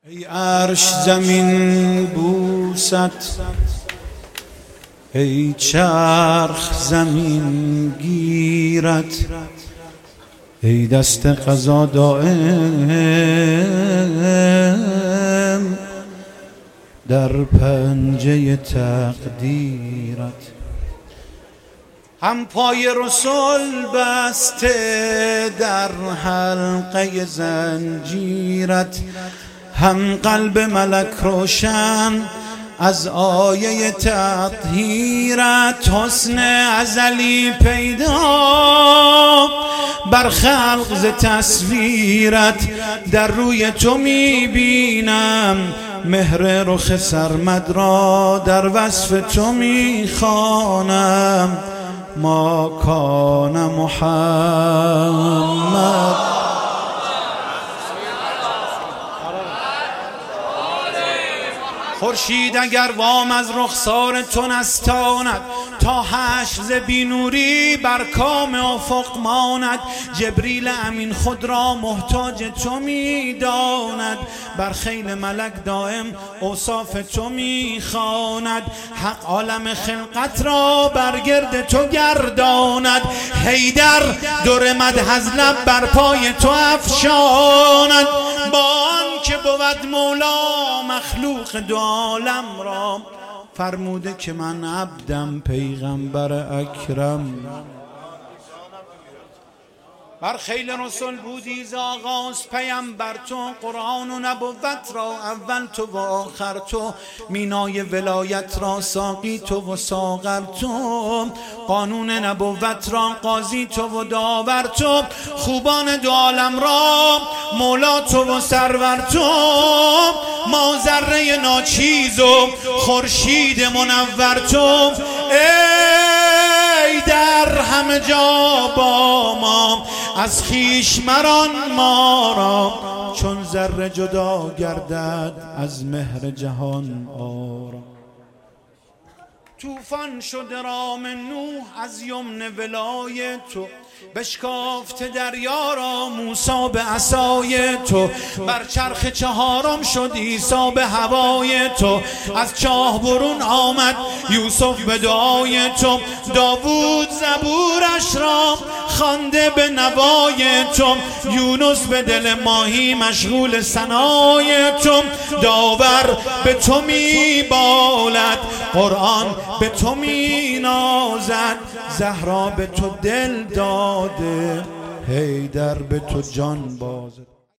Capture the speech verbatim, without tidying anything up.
ای عرش زمین بوست، ای چرخ زمین گیرت، ای دست قضا دائم در پنجه تقدیرت. هم پای رسول بسته در حلقه زنجیرت، هم قلب ملک روشن از آیه تطهیرت. حسن ازلی پیدا بر خلق ز تصویرت، در روی تو میبینم مهر رخ سرمد را، در وصف تو میخوانم ما کان محمد. خورشید اگر وام از رخسار تو نستاند، تا حشر ز بینوری بر کام افق ماند. جبریل امین خود را محتاج تو میداند، بر خیل ملک دائم اوصاف تو میخواند. حق عالم خلقت را بر گرد تو گرداند، حیدر در مدح از لب بر پای تو افشاند. با آن که بود مولا مخلوق دو عالم را، فرموده که من عبدم پیغمبر اکرم. بر خیل رسول بودی ز آغاز پیمبر تو، قرآن و نبوت را اول تو و آخر تو، مینای ولایت را ساقی تو و ساغر تو، قانون نبوت را قاضی تو و داور تو، خوبان دو عالم را مولا تو و سرور تو. ما ذره ناچیز و خورشید منور تو، ای در همه جا با ما از خویش مران ما را، چون ذره جدا گردد از مهر جهان آرام. طوفان شد رام نوح از یمن ولای تو، بشکافت دریا را موسی به عصای تو، بر چرخ چهارم شد عیسی به هوای تو، از چاه برون آمد یوسف به دعای تو، داوود زبورش را خوانده به نوای تو، یونس به دل ماهی مشغول ثنای تو، داور به تو می بالد قرآن به تو می نازد، زهرا به تو دل داده حیدر به تو جان بازد.